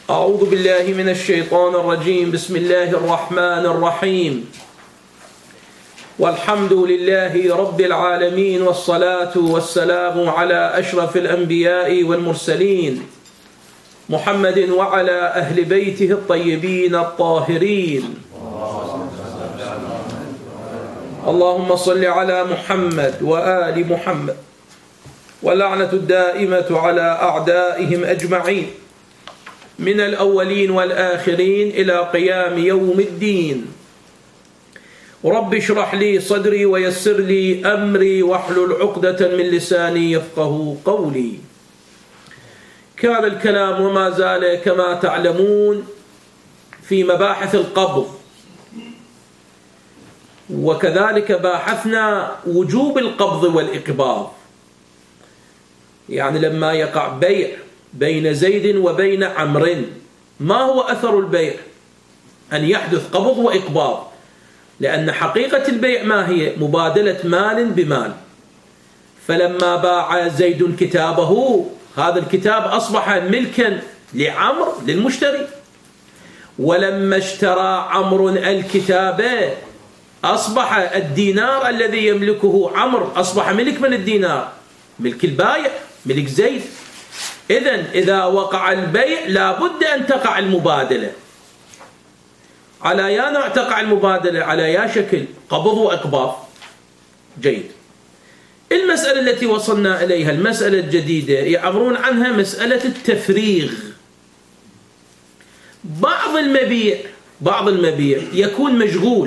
أعوذ بالله من الشيطان الرجيم. بسم الله الرحمن الرحيم. والحمد لله رب العالمين، والصلاة والسلام على أشرف الأنبياء والمرسلين محمد وعلى أهل بيته الطيبين الطاهرين. اللهم صل على محمد وآل محمد، واللعنة الدائمة على أعدائهم أجمعين من الأولين والآخرين إلى قيام يوم الدين. رب اشرح لي صدري ويسر لي أمري واحلل عقدة من لساني يفقه قولي. كان الكلام وما زال كما تعلمون في مباحث القبض، وكذلك باحثنا وجوب القبض والإقباض. يعني لما يقع بيع بين زيد وبين عمرو، ما هو أثر البيع؟ أن يحدث قبض وإقباض، لأن حقيقة البيع ما هي؟ مبادلة مال بمال. فلما باع زيد كتابه، هذا الكتاب أصبح ملكا لعمرو للمشتري، ولما اشترى عمرو الكتاب أصبح الدينار الذي يملكه عمرو أصبح ملك من الدينار؟ ملك البائع، ملك زيد. إذا وقع البيع لابد أن تقع المبادلة. على يا نوع تقع المبادلة؟ على يا شكل؟ قبض وإقباض. جيد. المسألة التي وصلنا إليها، المسألة الجديدة، يعبرون عنها مسألة التفريغ. بعض المبيع يكون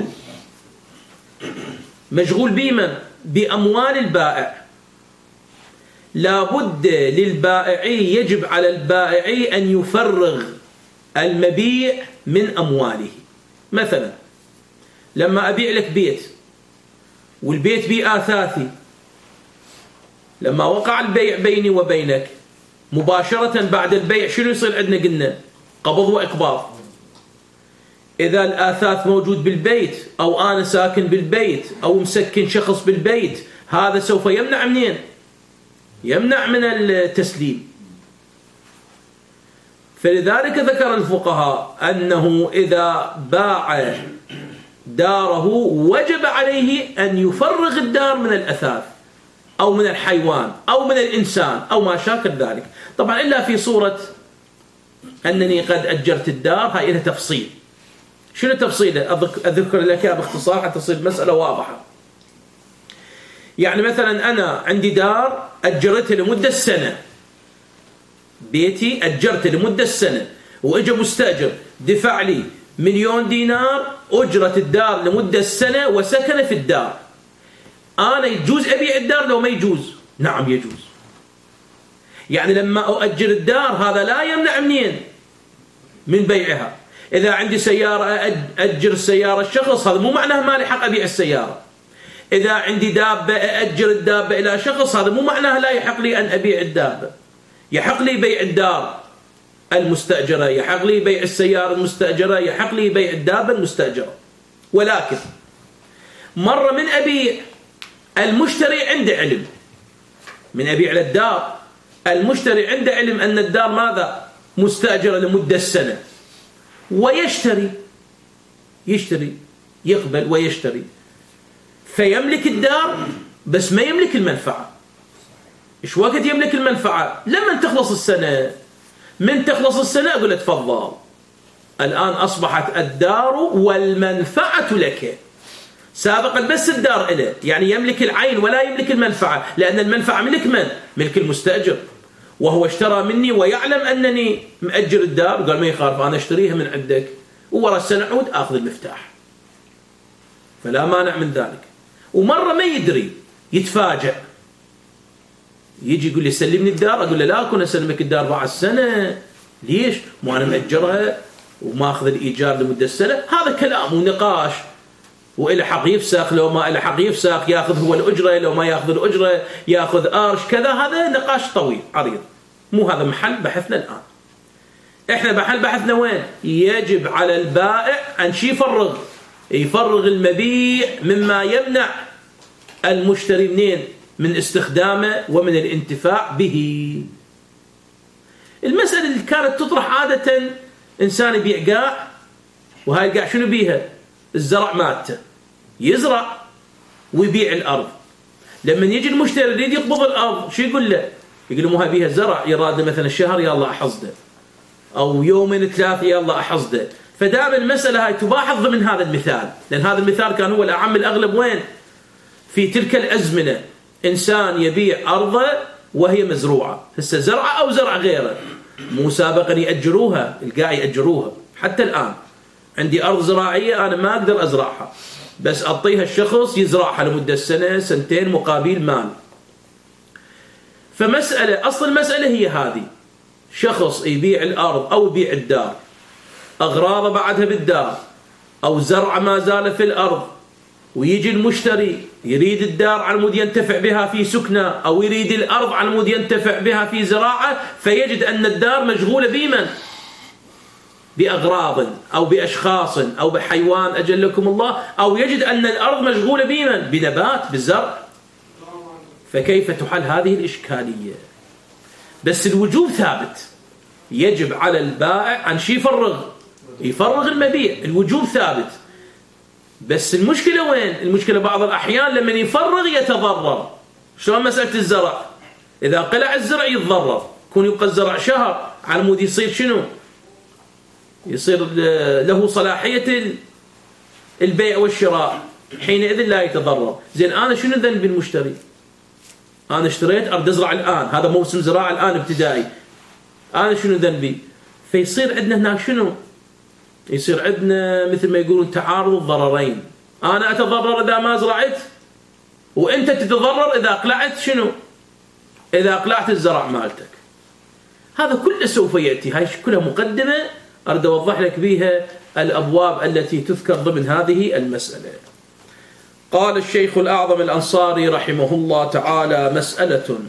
مشغول بمن؟ بأموال البائع. لابد للبائعي، يجب على البائعي أن يفرغ المبيع من أمواله. مثلا لما أبيع لك بيت، والبيت بيه آثاثي، لما وقع البيع بيني وبينك مباشرة بعد البيع شنو يصير عندنا؟ قلنا قبض وإقباض. إذا الآثاث موجود بالبيت، أو أنا ساكن بالبيت، أو مسكن شخص بالبيت، هذا سوف يمنع منين؟ يمنع من التسليم. فلذلك ذكر الفقهاء أنه إذا باع داره وجب عليه أن يفرغ الدار من الأثاث، أو من الحيوان، أو من الإنسان، أو ما شاكل ذلك. طبعا إلا في صورة أنني قد أجرت الدار، هاي لها تفصيل. شنو تفصيله؟ أذكر لك باختصار حتى تصير المسألة واضحة. يعني مثلا أنا عندي دار أجرتها لمدة سنة، بيتي أجرته لمدة سنة، وإجا مستأجر دفع لي 1,000,000 دينار أجرة الدار لمدة سنة وسكن في الدار. أنا يجوز أبيع الدار لو ما يجوز؟ نعم يجوز. يعني لما أؤجر الدار هذا لا يمنع منين؟ من بيعها. إذا عندي سيارة أجر السيارة الشخص، هذا مو معناه ما لي حق أبيع السيارة. إذا عندي دابة أجر الدابة إلى شخص، هذا مو معناه لا يحق لي أن أبيع الدابة. يحق لي بيع الدار المستأجرة، يحق لي بيع السيارة المستأجرة، يحق لي بيع الدابة المستأجرة. ولكن مرة من أبيع، المشتري عنده علم، من أبيع للدار المشتري عنده علم أن الدار ماذا؟ مستأجرة لمدة سنة، ويشتري، يقبل ويشتري، فيملك الدار بس ما يملك المنفعة. إيش وقت يملك المنفعة؟ لما تخلص السنة. من تخلص السنة أقول تفضل، الآن أصبحت الدار والمنفعة لك. سابقا بس الدار إله، يعني يملك العين ولا يملك المنفعة، لأن المنفعة ملك من؟ ملك المستأجر، وهو اشترى مني ويعلم أنني مأجر الدار، قال ما يخالف، أنا اشتريها من عندك، وورا السنة عود أخذ المفتاح، فلا مانع من ذلك. ومرة ما يدري، يتفاجأ، يجي يقول لي سلمني الدار، أقول له لا أكون أسلمك الدار بعد السنة. ليش؟ مو أنا مأجرها وما أخذ الإيجار لمدة سنة. هذا كلام ونقاش، وإلى حق يفسخ، لو ما إلى حق يفسخ يأخذ هو الأجرة، لو ما يأخذ الأجرة يأخذ قرش كذا. هذا نقاش طويل عريض، مو هذا محل بحثنا الآن. إحنا محل بحثنا وين؟ يجب على البائع أن يفرغ المبيع مما يمنع المشتري منين؟ من استخدامه ومن الانتفاع به. المسألة اللي كانت تطرح عادة إنسان يبيع قاع، وهاي القاع شنو بيها؟ الزرع مالته، يزرع ويبيع الأرض. لما يجي المشتري يريد يقبض الأرض شو يقول له؟ يقول له مو هاي بيها زرع، يراد مثلا الشهر يلا أحصده، أو يومين 3 يلا أحصده. فدائما المسألة هاي تباحث ضمن هذا المثال، لأن هذا المثال كان هو الأعم الأغلب. وين؟ في تلك الأزمنة إنسان يبيع أرضه وهي مزروعة، هسه زرعة أو زرع غيره، مو سابقا يأجروها، القاع يأجروها. حتى الآن عندي أرض زراعية أنا ما أقدر أزرعها، بس أعطيها الشخص يزرعها لمدة 1 2 مقابل مال. فمسألة، أصل المسألة هي هذه، شخص يبيع الأرض أو يبيع الدار، أغراضه بعدها بالدار، أو زرع ما زال في الأرض، ويجي المشتري يريد الدار على مود ينتفع بها في سكنة، أو يريد الأرض على مود ينتفع بها في زراعة، فيجد أن الدار مشغولة بمن؟ بأغراض أو بأشخاص أو بحيوان أجلكم الله، أو يجد أن الأرض مشغولة بمن؟ بنبات، بالزرع. فكيف تحل هذه الإشكالية؟ بس الوجوب ثابت، يجب على البائع عن شي يفرغ المبيع، الوجوب ثابت. بس المشكلة وين؟ المشكلة بعض الأحيان لما يفرغ يتضرر. شلون مسألة الزرع؟ إذا قلع الزرع يتضرر، يكون يبقى الزرع شهر على مود يصير شنو؟ يصير له صلاحية البيع والشراء، حينئذ لا يتضرر. زين أنا شنو ذنب المشتري؟ أنا اشتريت أريد أزرع الآن، هذا موسم زراعة الآن ابتدائي، أنا شنو ذنبي؟ فيصير عندنا هناك شنو؟ يصير عندنا مثل ما يقولون تعارض الضررين. أنا أتضرر إذا ما زرعت، وأنت تتضرر إذا أقلعت شنو؟ إذا أقلعت الزرع مالتك. هذا كله سوف يأتي، هاي كلها مقدمة أريد أوضح لك بها الأبواب التي تذكر ضمن هذه المسألة. قال الشيخ الأعظم الأنصاري رحمه الله تعالى: مسألة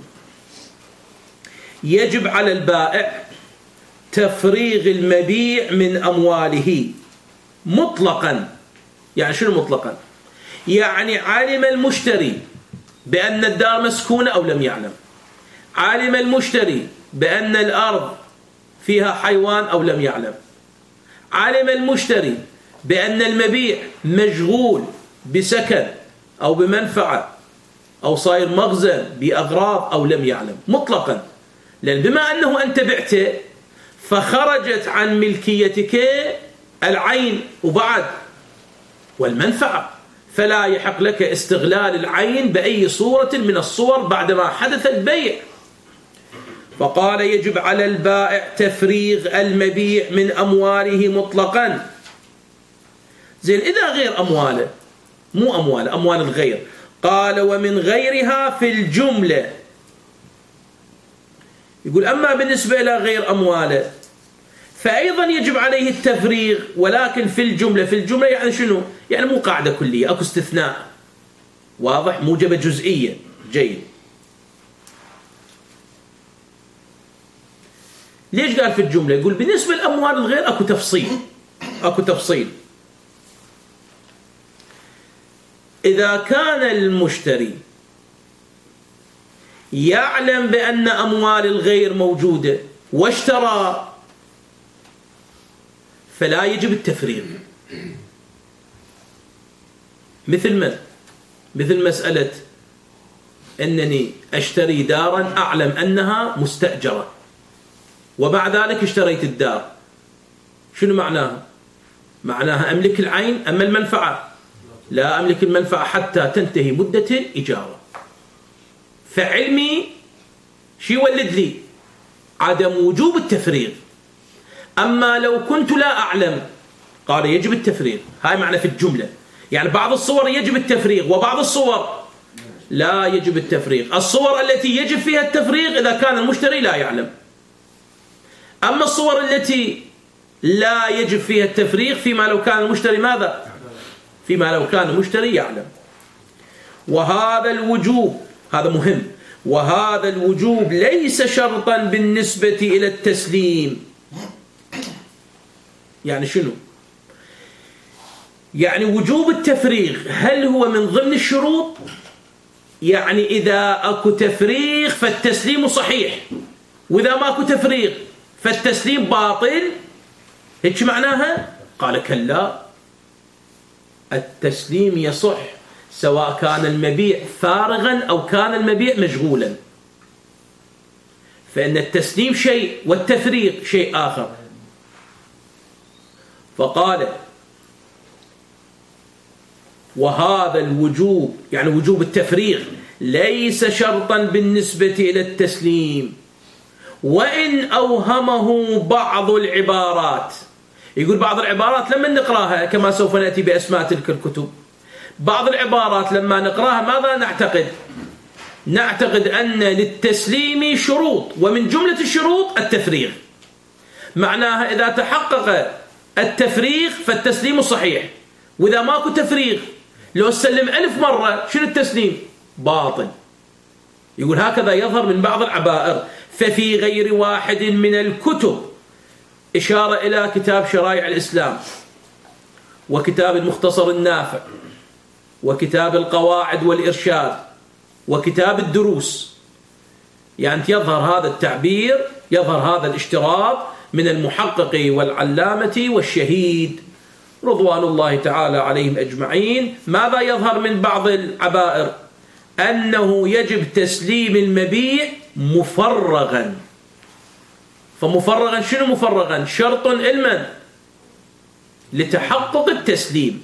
يجب على البائع تفريغ المبيع من أمواله مطلقا. يعني شنو مطلقا؟ يعني علم المشتري بأن الدار مسكونة أو لم يعلم، علم المشتري بأن الأرض فيها حيوان أو لم يعلم، علم المشتري بأن المبيع مشغول بسكن أو بمنفعة أو صاير مخزن بأغراض أو لم يعلم، مطلقا. لأن بما أنه أنت بعته فخرجت عن ملكيتك العين وبعد والمنفعة، فلا يحق لك استغلال العين بأي صورة من الصور بعدما حدث البيع. فقال: يجب على البائع تفريغ المبيع من أمواله مطلقا. زين إذا غير أمواله، مو أمواله، أموال الغير، قال: ومن غيرها في الجملة. يقول أما بالنسبة إلى غير أمواله فأيضا يجب عليه التفريغ، ولكن في الجملة. في الجملة يعني شنو؟ يعني مو قاعدة كلية، أكو استثناء، واضح؟ موجبة جزئية. جيد. ليش قال في الجملة؟ يقول بالنسبة للأموال الغير أكو تفصيل. إذا كان المشتري يعلم بأن أموال الغير موجودة واشترى فلا يجب التفريغ. مثل مسألة أنني أشتري دارا أعلم أنها مستأجرة، وبعد ذلك اشتريت الدار، شنو معناها؟ معناها أملك العين أما المنفعة؟ لا أملك المنفعة حتى تنتهي مدة الإجارة. فعلمي شي يولد لي؟ عدم وجوب التفريغ. أما لو كنت لا أعلم قال يجب التفريغ. هاي معنى في الجملة، يعني بعض الصور يجب التفريغ وبعض الصور لا يجب التفريغ. الصور التي يجب فيها التفريغ إذا كان المشتري لا يعلم، أما الصور التي لا يجب فيها التفريغ فيما لو كان المشتري ماذا؟ فيما لو كان المشتري يعلم. وهذا الوجوب، هذا مهم، وهذا الوجوب ليس شرطا بالنسبة إلى التسليم. يعني شنو؟ يعني وجوب التفريغ هل هو من ضمن الشروط؟ يعني إذا أكو تفريغ فالتسليم صحيح، وإذا ما أكو تفريغ فالتسليم باطل. هيك معناها؟ قال كلا، التسليم يصح سواء كان المبيع فارغا أو كان المبيع مشغولا، فإن التسليم شيء والتفريغ شيء آخر. فقال وهذا الوجوب، يعني وجوب التفريغ، ليس شرطا بالنسبة إلى التسليم، وإن أوهمه بعض العبارات. يقول بعض العبارات لما نقراها كما سوف نأتي بأسماء تلك الكتب، بعض العبارات لما نقراها ماذا نعتقد؟ نعتقد أن للتسليم شروط، ومن جملة الشروط التفريغ. معناها إذا تحقق التفريغ فالتسليم صحيح، وإذا ماكو تفريغ لو سلم 1000 مرة شنو التسليم؟ باطل. يقول هكذا يظهر من بعض العبائر. ففي غير واحد من الكتب، إشارة إلى كتاب شرائع الإسلام، وكتاب المختصر النافع، وكتاب القواعد والإرشاد، وكتاب الدروس، يعني يظهر هذا التعبير، يظهر هذا الاشتراط من المحقق والعلامة والشهيد رضوان الله تعالى عليهم أجمعين. ماذا يظهر من بعض العبائر؟ أنه يجب تسليم المبيع مفرغا. فمفرغا شنو مفرغا؟ شرط علما لتحقق التسليم،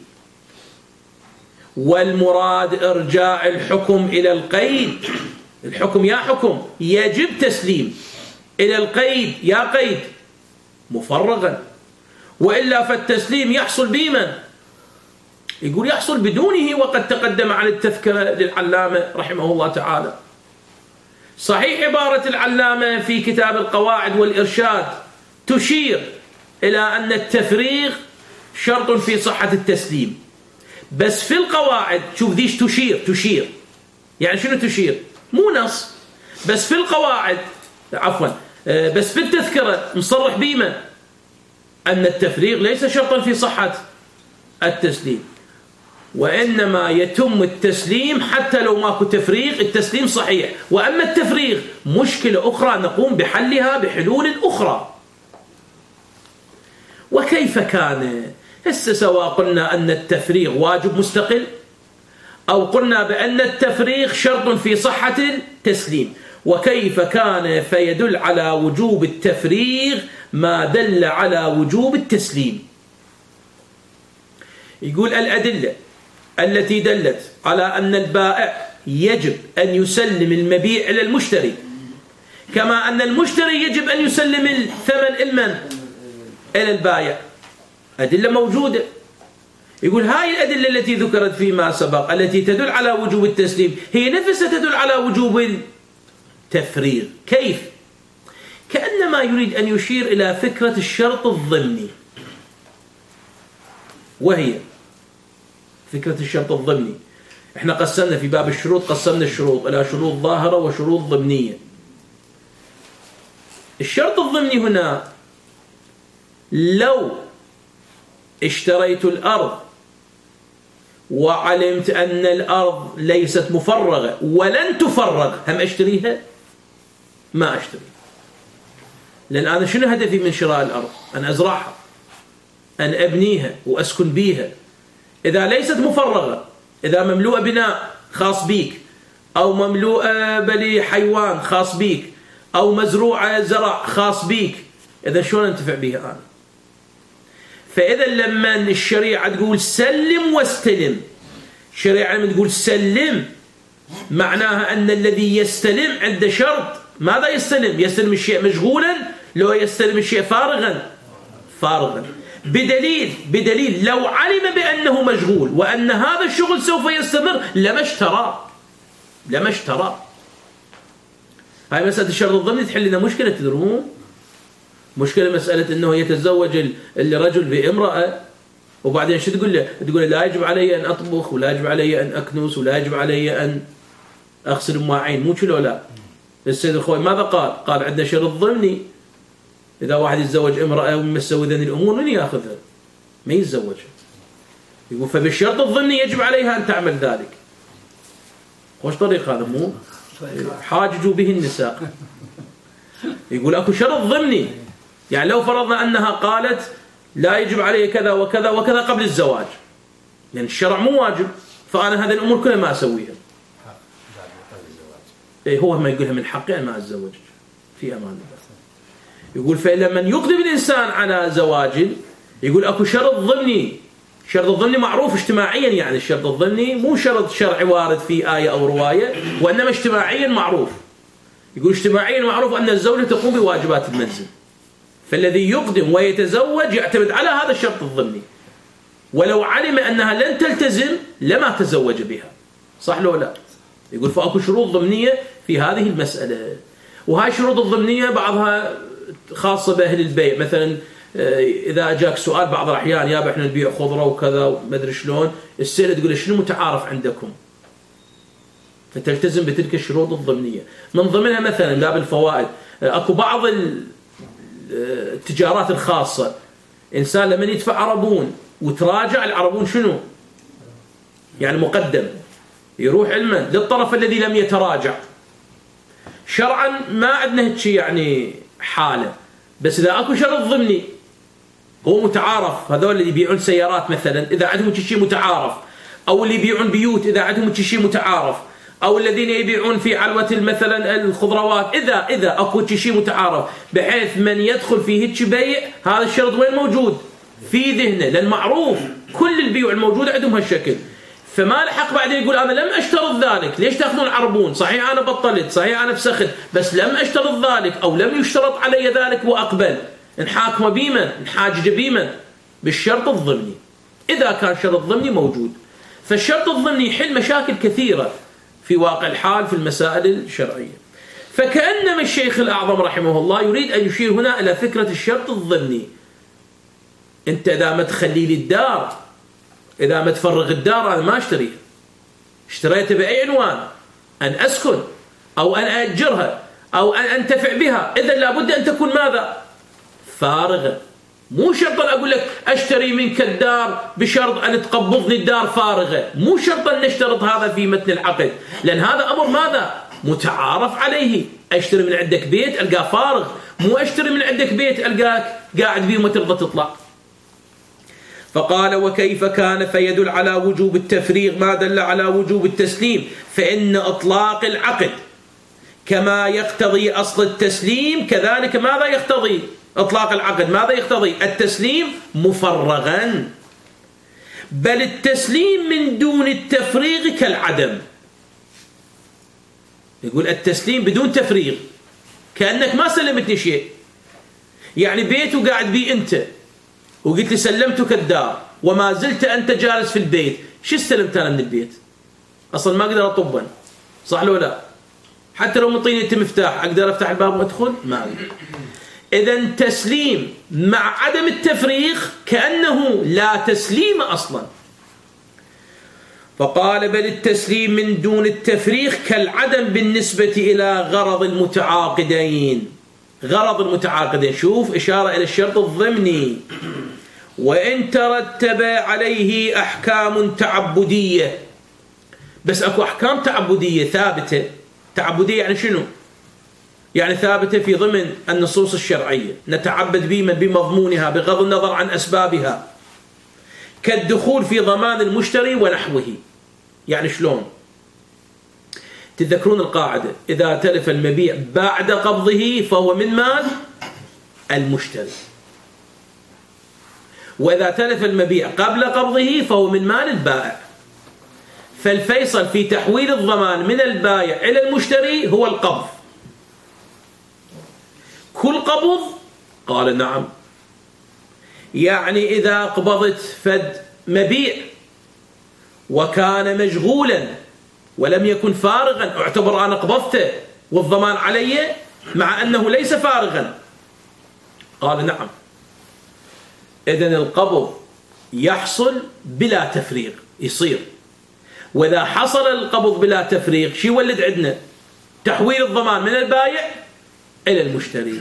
والمراد إرجاع الحكم إلى القيد. الحكم يا حكم يجب تسليم، إلى القيد يا قيد مفرغا، وإلا فالتسليم يحصل بمن؟ يقول يحصل بدونه، وقد تقدم عن التذكرة للعلامة رحمه الله تعالى. صحيح عبارة العلامة في كتاب القواعد والإرشاد تشير إلى أن التفريغ شرط في صحة التسليم، بس في القواعد شوف ديش تشير يعني شنو تشير؟ مو نص، بس في القواعد عفوا بس في التذكرة مصرح بمن؟ أن التفريغ ليس شرطا في صحة التسليم، وإنما يتم التسليم حتى لو ماكو تفريغ التسليم صحيح. وأما التفريغ مشكلة أخرى نقوم بحلها بحلول أخرى. وكيف كان؟ هسه سواء قلنا أن التفريغ واجب مستقل، أو قلنا بأن التفريغ شرط في صحة التسليم، وكيف كان؟ فيدل على وجوب التفريغ ما دل على وجوب التسليم. يقول الأدلة التي دلت على أن البائع يجب أن يسلم المبيع إلى المشتري، كما أن المشتري يجب أن يسلم الثمن إلى البائع، أدلة موجودة. يقول هاي الأدلة التي ذكرت فيما سبق التي تدل على وجوب التسليم هي نفسها تدل على وجوب التفريغ. كيف؟ كأنما يريد أن يشير إلى فكرة الشرط الضمني، وهي فكرة الشرط الضمني. احنا قسمنا في باب الشروط، قسمنا الشروط إلى شروط ظاهرة وشروط ضمنية. الشرط الضمني هنا لو اشتريت الأرض وعلمت أن الأرض ليست مفرغة ولن تفرغ، هم أشتريها؟ ما أشتري، لأن أنا شنو هدفي من شراء الأرض؟ أن أزرعها، أن أبنيها وأسكن بيها. إذا ليست مفرغة، إذا مملوءة بناء خاص بيك، أو مملوءة بلي حيوان خاص بيك، أو مزروعة زرع خاص بيك، إذا شلون أنتفع بها أنا؟ فإذا لما الشريعة تقول سلم واستلم، الشريعة لما تقول سلم معناها أن الذي يستلم عنده شرط. ماذا يستلم؟ يستلم الشيء مشغولا، لو يستلم الشيء فارغا. بدليل لو علم بأنه مشغول وأن هذا الشغل سوف يستمر لما اشترى. هاي مسألة الشرط الضمني تحل لنا مشكلة، تدرون؟ مشكلة مسألة أنه يتزوج الرجل بامرأة، وبعدين شو تقول له؟ تقول له لا يجب علي أن أطبخ، ولا يجب علي أن أكنس، ولا يجب علي أن أغسل مواعين، مو شلو؟ لا. السيد الخوي ماذا قال؟ قال عندنا شرط ضمني، إذا واحد يتزوج امرأة ومسوي ذني الأمور من يأخذها؟ ما يتزوجها. يقول فبالشرط الضمني يجب عليها أن تعمل ذلك. خوش طريق هذا، مو حاججوا به النساء. يقول أكو شرط ضمني، يعني لو فرضنا أنها قالت لا يجب علي كذا وكذا وكذا قبل الزواج، لأن الشرع مو واجب، فأنا هذه الأمور كلها ما أسويها. هو ما يقولها من حقي أن ما أتزوج في أمان الله. يقول فلما يقدم الإنسان على زواج يقول أكو شرط ضمني. الشرط الضمني معروف اجتماعيا، يعني الشرط الضمني مو شرط شرعي وارد في آية أو رواية، وإنما اجتماعيا معروف. يقول اجتماعيا معروف أن الزوجة تقوم بواجبات المنزل، فالذي يقدم ويتزوج يعتمد على هذا الشرط الضمني، ولو علم أنها لن تلتزم لما تزوج بها. صح لو لا؟ يقول فأكو شروط ضمنية في هذه المسألة، وهاي الشروط الضمنية بعضها خاصة بأهل البيع. مثلا إذا أجاك سؤال بعض الأحيان يابا إحنا نبيع خضرة وكذا وما أدري شلون، السيلة تقول شنو متعارف عندكم، فتلتزم بتلك الشروط الضمنية. من ضمنها مثلا باب الفوائد، أكو بعض التجارات الخاصة إنسان لما يدفع عربون وتراجع العربون شنو يعني مقدم، يروح علما للطرف الذي لم يتراجع. شرعا ما عندنا هيك يعني حالة، بس إذا أكو شرط ضمني هو متعارف، هذول اللي يبيعون سيارات مثلا إذا عندهم شيء متعارف، أو اللي يبيعون بيوت إذا عندهم شيء متعارف، أو الذين يبيعون في علوة مثلا الخضروات، إذا أكو شيء متعارف بحيث من يدخل في هيك بيع هذا الشرط وين موجود في ذهنه، لأن معروف كل البيوع الموجودة عندهم هالشكل. فما لحق بعدين يقول أنا لم أشترط ذلك، ليش تأخذون العربون؟ صحيح أنا بطلت، صحيح أنا فسخت، بس لم أشترط ذلك أو لم يشترط علي ذلك وأقبل. نحاكم بيمن، نحاجج بيمن بالشرط الضمني إذا كان شرط ضمني موجود. فالشرط الضمني يحل مشاكل كثيرة في واقع الحال في المسائل الشرعية. فكأنما الشيخ الأعظم رحمه الله يريد أن يشير هنا إلى فكرة الشرط الضمني. أنت إذا ما تخلي لي الدار، إذا ما تفرغ الدار أنا ما أشتريها، اشتريتها بأي عنوان، أن أسكن أو أن أأجرها أو أن أنتفع بها، إذا لابد أن تكون ماذا؟ فارغة. مو شرطا أقول لك أشتري منك الدار بشرط أن تقبضني الدار فارغة، مو شرطا نشترط هذا في متن العقد، لأن هذا أمر ماذا؟ متعارف عليه. أشتري من عندك بيت ألقاه فارغ، مو أشتري من عندك بيت ألقاك قاعد بيه وما ترضى تطلع. فقال وكيف كان فيدل على وجوب التفريغ ما دل على وجوب التسليم، فإن إطلاق العقد كما يقتضي أصل التسليم كذلك ماذا يقتضي إطلاق العقد؟ ماذا يقتضي؟ التسليم مفرغا، بل التسليم من دون التفريغ كالعدم. يقول التسليم بدون تفريغ كأنك ما سلمتني شيء، يعني بيت وقاعد بيه أنت وقلت لي سلمتك الدار وما زلت أنت جالس في البيت، شو استلمت أنا من البيت؟ أصلا ما أقدر أطبا، صح لو لا؟ حتى لو مطيني أنت مفتاح أقدر أفتح الباب وأدخل؟ ما أقدر. إذن تسليم مع عدم التفريغ كأنه لا تسليم أصلا. فقال بل التسليم من دون التفريغ كالعدم بالنسبة إلى غرض المتعاقدين. غرض المتعاقدين، شوف إشارة إلى الشرط الضمني، وإن ترتب عليه أحكام تعبدية. بس أكو أحكام تعبدية ثابتة. تعبدية يعني شنو؟ يعني ثابتة في ضمن النصوص الشرعية، نتعبد بمضمونها بغض النظر عن أسبابها، كالدخول في ضمان المشتري ونحوه. يعني شلون؟ تذكرون القاعدة إذا تلف المبيع بعد قبضه فهو من مال المشتري، وإذا تلف المبيع قبل قبضه فهو من مال البائع. فالفيصل في تحويل الضمان من البائع إلى المشتري هو القبض. كل قبض؟ قال نعم. يعني إذا قبضت فد مبيع وكان مشغولا ولم يكن فارغا اعتبر أنا قبضته والضمان علي مع أنه ليس فارغا. قال نعم. إذن القبض يحصل بلا تفريغ يصير، وإذا حصل القبض بلا تفريغ شو يولد عندنا؟ تحويل الضمان من البائع إلى المشتري.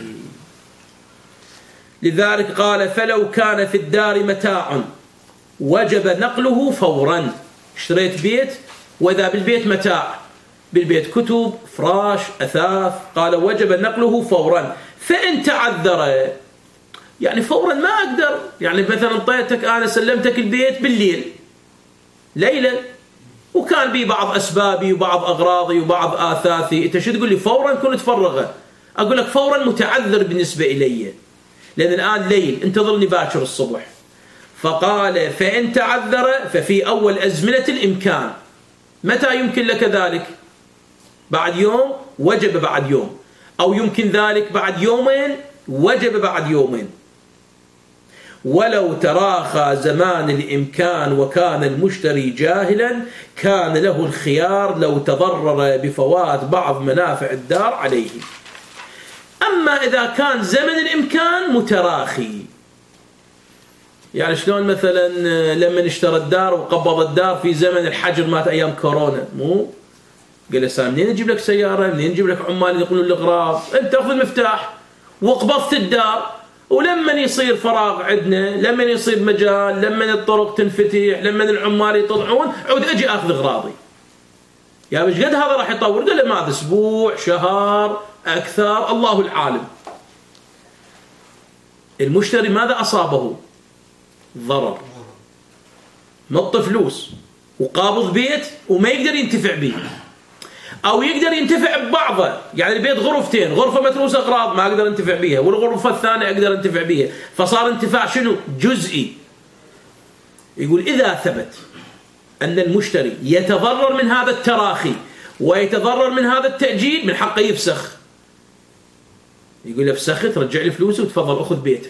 لذلك قال فلو كان في الدار متاع وجب نقله فورا. اشتريت بيت وإذا بالبيت متاع، بالبيت كتب فراش أثاث، قال وجب نقله فورا. فإن تعذر يعني فورا ما أقدر، يعني مثلا انطيتك أنا سلمتك البيت بالليل ليلا وكان بي بعض أسبابي وبعض أغراضي وبعض آثاثي، أنت شو تقول لي فورا كنت تفرغه؟ أقول لك فورا متعذر بالنسبة إلي لأن الآن ليل، انتظرني باكر الصبح. فقال فإن تعذر ففي أول أزمنة الإمكان. متى يمكن لك ذلك؟ بعد يوم وجب بعد يوم، أو يمكن ذلك بعد يومين وجب بعد يومين. ولو تراخى زمان الإمكان وكان المشتري جاهلا كان له الخيار لو تضرر بفوات بعض منافع الدار عليه. أما إذا كان زمن الإمكان متراخي، يعني شلون مثلا لما اشترى الدار وقبض الدار في زمن الحجر مات أيام كورونا، مو قال له منين نجيب لك سيارة، منين نجيب لك عمال ينقلون الأغراض، أنت تأخذ المفتاح وقبضت الدار، ولما يصير فراغ عندنا، لما يصير مجال، لما الطرق تنفتح، لما العمال يطلعون، عود أجي أخذ أغراضي. يا مش قد هذا راح يطول؟ قال له ماذا أسبوع، شهر، أكثر، الله العالم. المشتري ماذا أصابه؟ ضرر، مط فلوس وقابض بيت وما يقدر ينتفع به، أو يقدر ينتفع ببعضه، يعني البيت غرفتين، غرفة متروسة أغراض ما أقدر أنتفع بيها، والغرفة الثانية أقدر أنتفع بيها، فصار انتفاع شنو؟ جزئي. يقول إذا ثبت أن المشتري يتضرر من هذا التراخي ويتضرر من هذا التأجيل من حقه يفسخ. يقول افسخ، ترجع لي فلوسه وتفضل أخذ بيتك.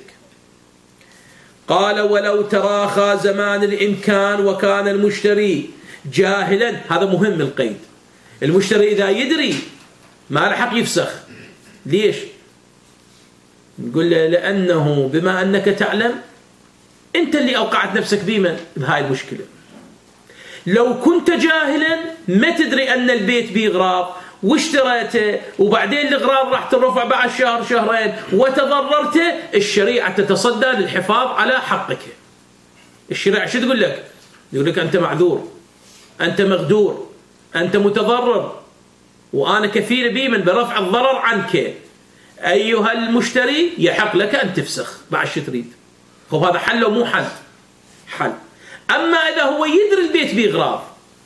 قال ولو تراخى زمان الإمكان وكان المشتري جاهلا، هذا مهم القيد. المشتري إذا يدري ما له حق يفسخ. ليش؟ نقول له لأنه بما أنك تعلم أنت اللي أوقعت نفسك بهاي المشكلة. لو كنت جاهلا ما تدري أن البيت بيه أغراض واشتريته وبعدين الأغراض راح ترفع بعد شهر شهرين وتضررت، الشريعة تتصدى للحفاظ على حقك. الشريعة شو تقول لك؟ يقول لك أنت معذور، أنت مغدور، أنت متضرر، وأنا كفيل بمن برفع الضرر عنك. أيها المشتري يحق لك أن تفسخ بعد شو تريد. خب هذا حل أو مو حل؟ حل. أما إذا هو يدري البيت بيه أغراض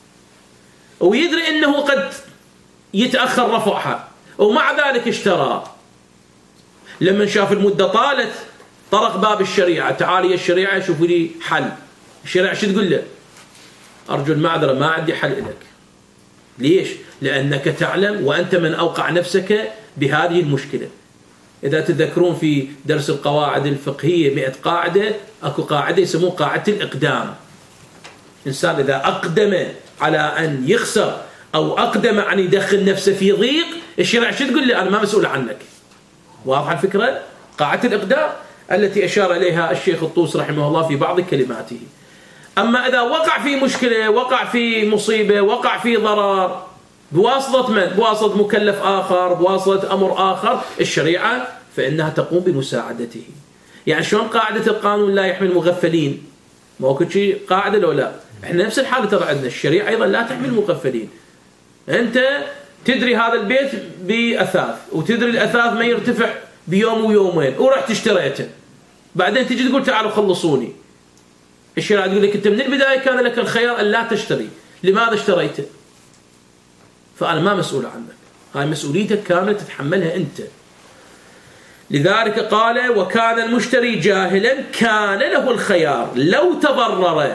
ويدري أنه قد يتأخر رفعها ومع ذلك اشترى، لما شاف المدة طالت طرق باب الشريعة، تعالي يا الشريعة شوفوا لي حل. الشريعة شو تقول له؟ أرجو المعذرة ما عندي حل لك. ليش؟ لأنك تعلم وأنت من أوقع نفسك بهذه المشكلة. إذا تذكرون في درس القواعد الفقهية 100 قاعدة، أكو قاعدة يسموه قاعدة الإقدام. إنسان إذا أقدم على أن يخسر أو أقدم أن يدخل نفسه في ضيق، الشريعة شو تقول له؟ أنا ما مسؤول عنك. واضحة الفكرة؟ قاعدة الإقدام التي أشار إليها الشيخ الطوس رحمه الله في بعض كلماته. أما إذا وقع في مشكلة، وقع في مصيبة، وقع في ضرر بواسطة من؟ بواسطة مكلف آخر، بواسطة أمر آخر، الشريعة فإنها تقوم بمساعدته. يعني شلون قاعدة القانون لا يحمي المغفلين؟ ما هو كل شيء قاعدة لو لا. إحنا نفس الحالة ترى عندنا الشريعة أيضا لا تحمي المغفلين. أنت تدري هذا البيت بأثاث وتدري الأثاث ما يرتفع بيوم ويومين ورحت اشتريته، بعدين تجي تقول تعالوا خلصوني. الشريعة تقول لك أنت من البداية كان لك الخيار أن لا تشتري، لماذا اشتريته؟ فأنا ما مسؤول عنك، هاي مسؤوليتك كاملة تتحملها أنت. لذلك قال وكان المشتري جاهلا كان له الخيار لو تضرر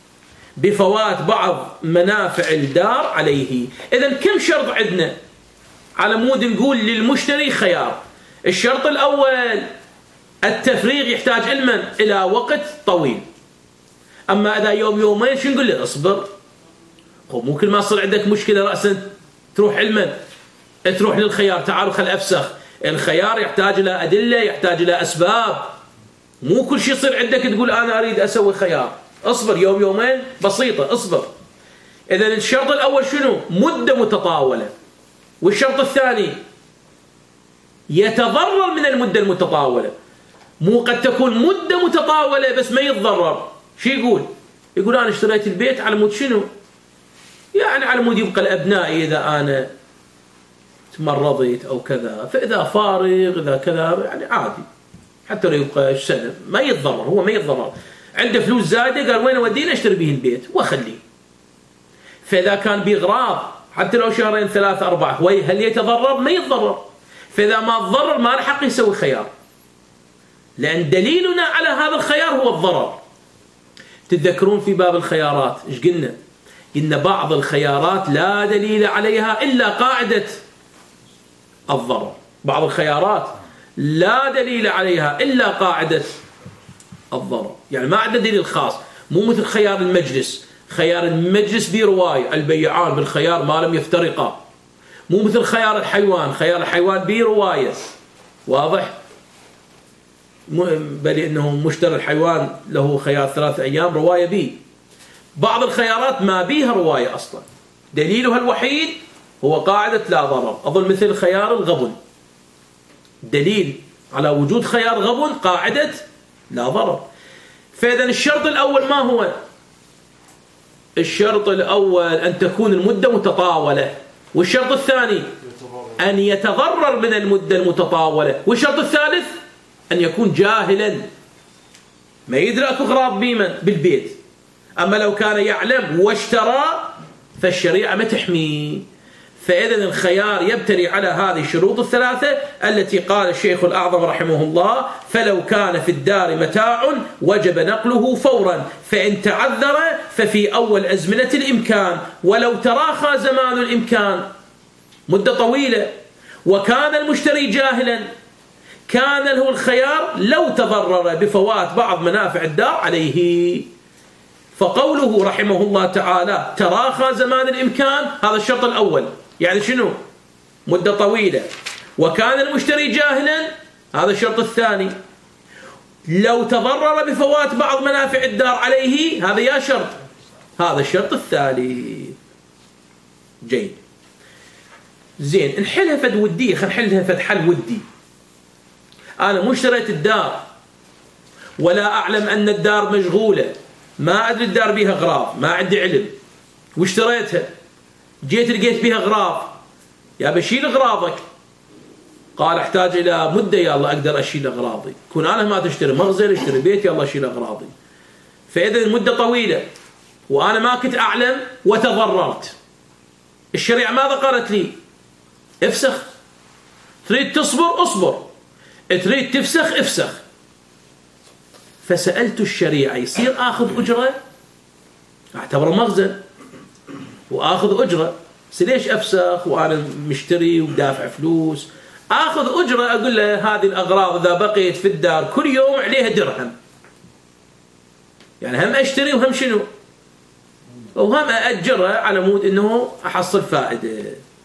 بفوات بعض منافع الدار عليه. إذن كم شرط عندنا على مود نقول للمشتري خيار؟ الشرط الأول التفريغ يحتاج علما إلى وقت طويل. أما إذا يوم يومين شو نقول له؟ اصبر. ممكن ما يصير عندك مشكلة رأسا تروح علما تروح للخيار، تعالوا خل أفسخ. الخيار يحتاج إلى أدلة، يحتاج إلى أسباب. مو كل شيء يصير عندك تقول أنا أريد أسوي خيار. اصبر يوم يومين بسيطة، اصبر. إذن الشرط الأول شنو؟ مدة متطاولة. والشرط الثاني يتضرر من المدة المتطاولة. مو قد تكون مدة متطاولة بس ما يتضرر. شو يقول؟ يقول أنا اشتريت البيت على مود شنو؟ يعني على مود يبقى لأبنائي إذا أنا تمرضت أو كذا، فإذا فارغ إذا كذا يعني عادي. حتى لو يبقى سنة ما يتضرر، هو ما يتضرر، عنده فلوس زايدة قال وين أوديه؟ أشتري به البيت وأخليه. فإذا كان بإغراض حتى لو شهرين 3 4 هل يتضرر؟ ما يتضرر. فإذا ما تضرر ما له حق يسوي خيار، لأن دليلنا على هذا الخيار هو الضرر. تتذكرون في باب الخيارات إيش قلنا؟ إن بعض الخيارات لا دليل عليها إلا قاعدة الضرر. بعض الخيارات لا دليل عليها إلا قاعدة الضرر، يعني ما عندنا دليل خاص. مو مثل خيار المجلس، خيار المجلس برواية، البيعان بالخيار ما لم يفترقا. مو مثل خيار الحيوان، خيار الحيوان برواية، واضح؟ بل إنه مشتري الحيوان له خيار 3 أيام رواية بي. بعض الخيارات ما بيها رواية أصلا، دليلها الوحيد هو قاعدة لا ضرر. أظن مثل خيار الغبن، دليل على وجود خيار غبن قاعدة لا ضرر. فإذا الشرط الأول ما هو؟ الشرط الأول أن تكون المدة متطاولة، والشرط الثاني أن يتضرر من المدة المتطاولة، والشرط الثالث أن يكون جاهلا ما يدرك أغراض بيمن بالبيت. أما لو كان يعلم واشترى فالشريعة ما تحميه. فإذا الخيار يبتني على هذه الشروط الثلاثة التي قال الشيخ الأعظم رحمه الله: فلو كان في الدار متاع وجب نقله فورا، فإن تعذر ففي أول أزمنة الإمكان، ولو تراخى زمان الإمكان مدة طويلة وكان المشتري جاهلا كان له الخيار لو تضرر بفوات بعض منافع الدار عليه. فقوله رحمه الله تعالى تراخى زمان الإمكان، هذا الشرط الأول، يعني شنو؟ مدة طويلة وكان المشتري جاهلا، هذا الشرط الثاني. لو تضرر بفوات بعض منافع الدار عليه، هذا يا شرط، هذا الشرط الثالث. جيد، زين، نحلها فد ودي، خلينا نحلها فد حل ودي. أنا مو اشتريت الدار ولا أعلم أن الدار مشغولة، ما أدري الدار بيها أغراض، ما عندي علم، واشتريتها، جيت لقيت بيها أغراض، يا بشيل أغراضك. قال أحتاج إلى مدة يا الله أقدر أشيل أغراضي. كون أنا ما تشتري مخزن، اشتري بيت، يا الله أشيل أغراضي. فإذا المدة طويلة وأنا ما كنت أعلم وتضررت، الشريعة ماذا قالت لي؟ افسخ. تريد تصبر أصبر، تريد تفسخ افسخ. فسألت الشريعة يصير آخذ أجرة؟ أعتبر مخزن وآخذ أجرة، ليش أفسخ وأنا مشتري ودافع فلوس؟ آخذ أجرة، أقول له هذه الأغراض إذا بقيت في الدار كل يوم عليها درهم، يعني هم أشتري وهم شنو؟ وهم أأجرها على مود إنه أحصل فائدة.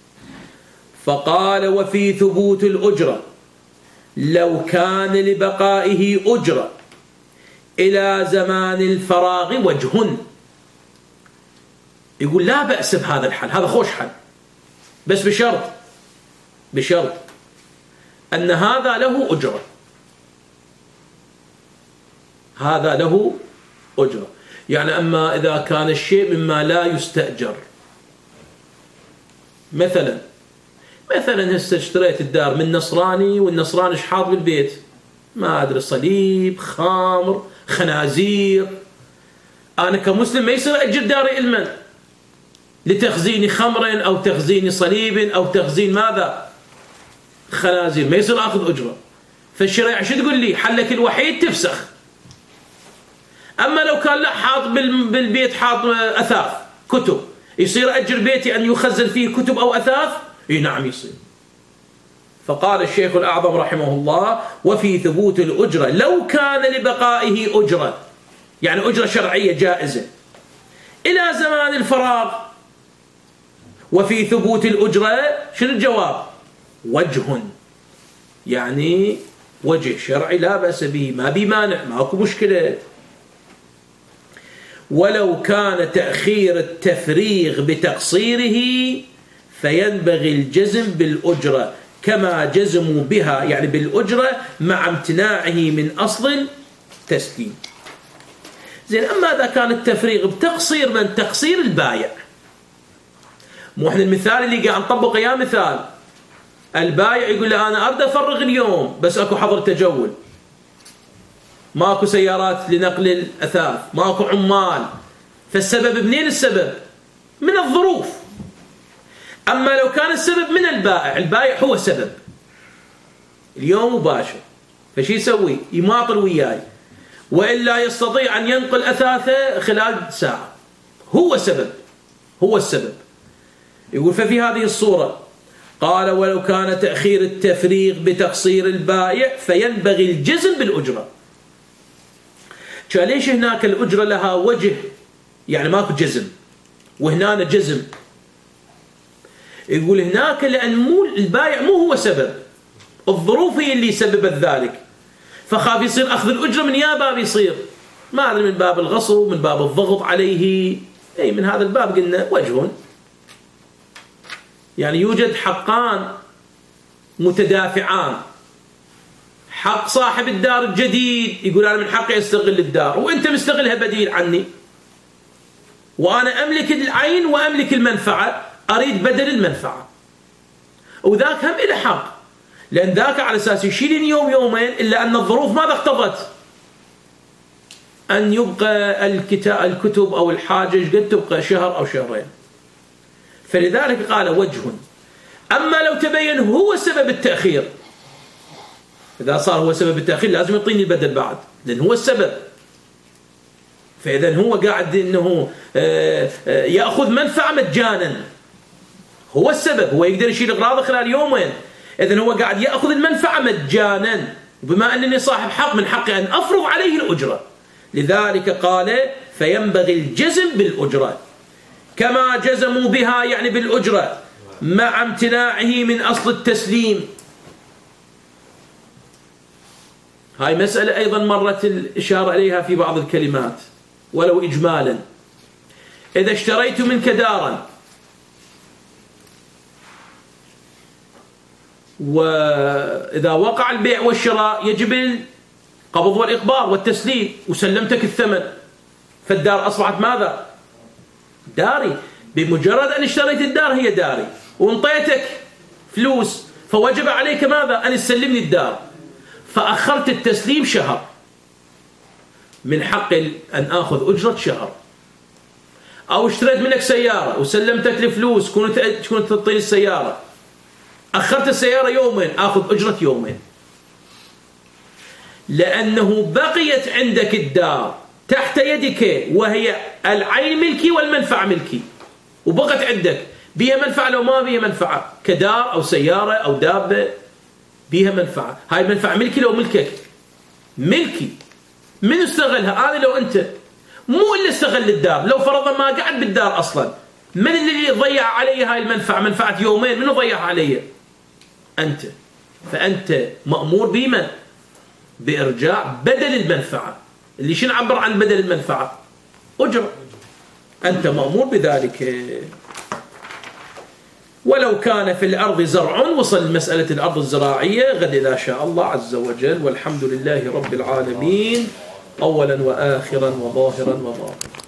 فقال: وفي ثبوت الأجرة لو كان لبقائه أجرة إلى زمان الفراغ وجه. يقول لا بأس بهذا الحل، هذا خوش حل، بس بشرط أن هذا له أجرة، هذا له أجرة. يعني أما إذا كان الشيء مما لا يستأجر، مثلا هسه اشتريت الدار من نصراني، والنصراني شحاط بالبيت، ما أدري صليب، خمر، خنازير. أنا كمسلم ما يصير أجر داري علما لتخزين خمر أو تخزين صليب أو تخزين ماذا؟ خنازير، ما يصير أخذ أجرة. فالشريعة شو تقول لي؟ حلك الوحيد تفسخ. أما لو كان لا حاط بالبيت حاط أثاث كتب، يصير أجر بيتي أن يخزن فيه كتب أو أثاث؟ إيه نعم يصير. فقال الشيخ الأعظم رحمه الله: وفي ثبوت الأجرة لو كان لبقائه أجرة، يعني أجرة شرعية جائزة، إلى زمان الفراغ. وفي ثبوت الأجرة شنو الجواب؟ وجه، يعني وجه شرعي لا بأس به، ما بمانع، ماكو مشكلة. ولو كان تأخير التفريغ بتقصيره فينبغي الجزم بالأجرة كما جزموا بها، يعني بالأجرة مع امتناعه من أصل تسليم. زين، أما إذا كان التفريغ بتقصير من تقصير البايع، مو احنا المثال اللي قاعد نطبقه يا مثال، البايع يقول له أنا أريد أفرغ اليوم بس أكو حظر تجول، ماكو سيارات لنقل الأثاث، ماكو عمال، فالسبب منين السبب؟ من الظروف. أما لو كان السبب من البائع، البائع هو سبب اليوم مباشر، فشي يسوي؟ يماطل وياي، وإلا يستطيع أن ينقل أثاثه خلال ساعة، هو سبب، هو السبب. يقول ففي هذه الصورة قال ولو كان تأخير التفريغ بتقصير البائع فينبغي الجزم بالأجرة. ليش هناك الأجرة لها وجه، يعني ماكو جزم، وهنا جزم؟ يقول هناك لأن مو البائع مو هو سبب، الظروف هي اللي سببت ذلك، فخاف يصير أخذ الأجرة من يا باب يصير، ما أدري من باب الغصب، من باب الضغط عليه، أي من هذا الباب قلنا وجه، يعني يوجد حقان متدافعان. حق صاحب الدار الجديد يقول أنا من حقي أستغل الدار، وأنت مستغلها بديل عني، وأنا أملك العين وأملك المنفعة، أريد بدل المنفعة، وذاك هم إلى حق، لأن ذاك على أساس يشيلني يوم يومين، إلا أن الظروف ماذا اقتضت؟ أن يبقى الكتب أو الحاجة قد تبقى شهر أو شهرين، فلذلك قال وجه. أما لو تبين هو سبب التأخير، إذا صار هو سبب التأخير لازم يعطيني البدل بعد، لأن هو السبب، فإذا هو قاعد إنه يأخذ منفعة مجانا، هو السبب، هو يقدر يشيل أغراضه خلال يومين، إذن هو قاعد يأخذ المنفعة مجانا، بما أنني صاحب حق من حقي أن أفرض عليه الأجرة، لذلك قال فينبغي الجزم بالأجرة، كما جزموا بها يعني بالأجرة مع امتناعه من أصل التسليم. هاي مسألة أيضا مرت الإشارة إليها في بعض الكلمات ولو إجمالا. إذا اشتريت منك دارا وإذا وقع البيع والشراء يجب القبض والإقباض والتسليم، وسلمتك الثمن، فالدار أصبحت ماذا؟ داري، بمجرد أن اشتريت الدار هي داري، وانطيتك فلوس، فوجب عليك ماذا؟ أن تسلمني الدار، فأخرت التسليم شهر، من حقي أن آخذ أجرة شهر. أو اشتريت منك سيارة وسلمتك الفلوس، كنت تعطيني السيارة، أخرت السيارة يومين، آخذ أجرة يومين، لأنه بقيت عندك الدار تحت يدك، وهي العين ملكي والمنفعة ملكي، وبقت عندك، بيها منفعة لو ما بيها منفعة، كدار أو سيارة أو دابة بيها منفعة، هاي المنفعة ملكي لو ملكك؟ ملكي. من استغلها؟ أنا لو أنت، مو اللي استغل الدار، لو فرضا ما قعد بالدار أصلا، من اللي ضيع علي هاي المنفعة؟ منفعة يومين، منو ضيعها علي؟ أنت. فأنت مأمور بمن؟ بإرجاع بدل المنفعة، اللي شنو عبر عن بدل المنفعة؟ أجرة، أنت مأمور بذلك. ولو كان في الأرض زرع، وصل مسألة الأرض الزراعية غد إذا شاء الله عز وجل، والحمد لله رب العالمين، أولا وآخرا وظاهرا وباطنا.